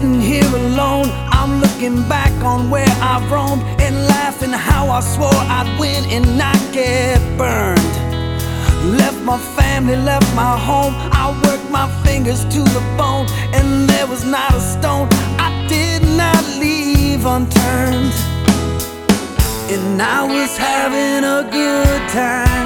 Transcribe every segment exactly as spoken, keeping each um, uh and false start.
sitting here alone, I'm looking back on where I've roamed and laughing how I swore I'd win and not get burned. Left my family, left my home, I worked my fingers to the bone, and there was not a stone I did not leave unturned. And I was having a good time.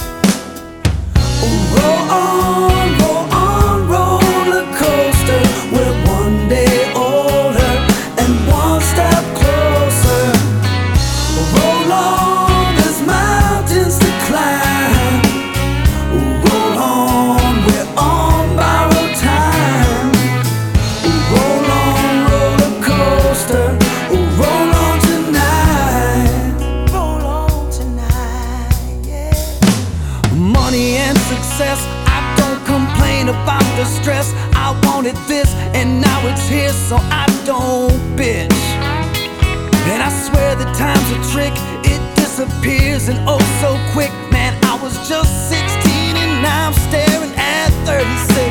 Roll on, roll on, roller coaster. We're one day older and one step closer. Roll on, there's mountains to climb. Roll on, we're on borrowed time. Roll on, roller coaster. Roll on tonight. Roll on tonight, yeah. Money and success, I don't complain about the stress. I wanted this and now it's here, so I don't bitch. And I swear that time's a trick, it disappears and oh so quick. Man, I was just sixteen and now I'm staring at thirty-six.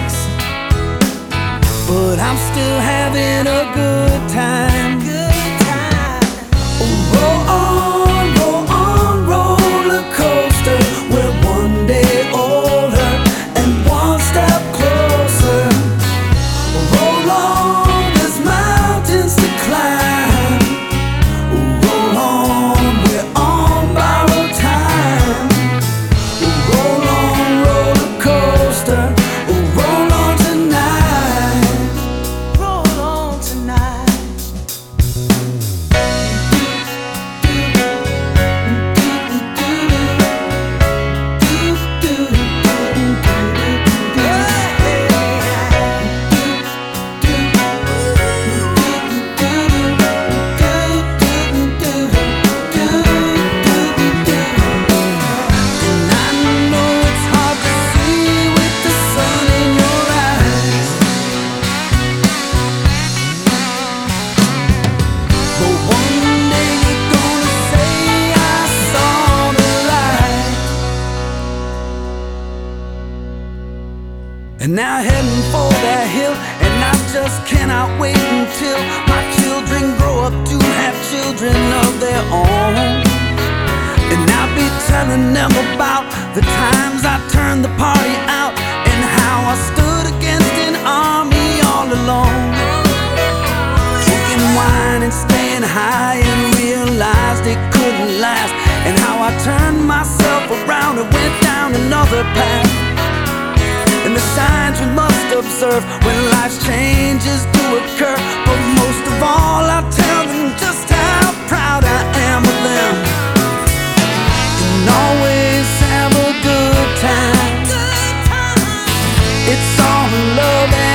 But I'm still having a good time. Good time. Roll on, roll on, roller coaster. We're one day older and one step closer. Roll on, there's mountains to climb. Roll on, we're on borrowed time. Roll on, roller coaster. Roll on tonight. Roll on tonight. And now heading for that hill, and I just cannot wait until my children grow up to have children of their own. And I'll be telling them about the times I turned the party out and how I stood against an army all alone. Drinking wine and staying high and realized it couldn't last, and how I turned myself around and went down another path. And the signs we must observe when life's changes do occur. But most of all, I tell them just how proud I am of them. And always have a good time. It's all love and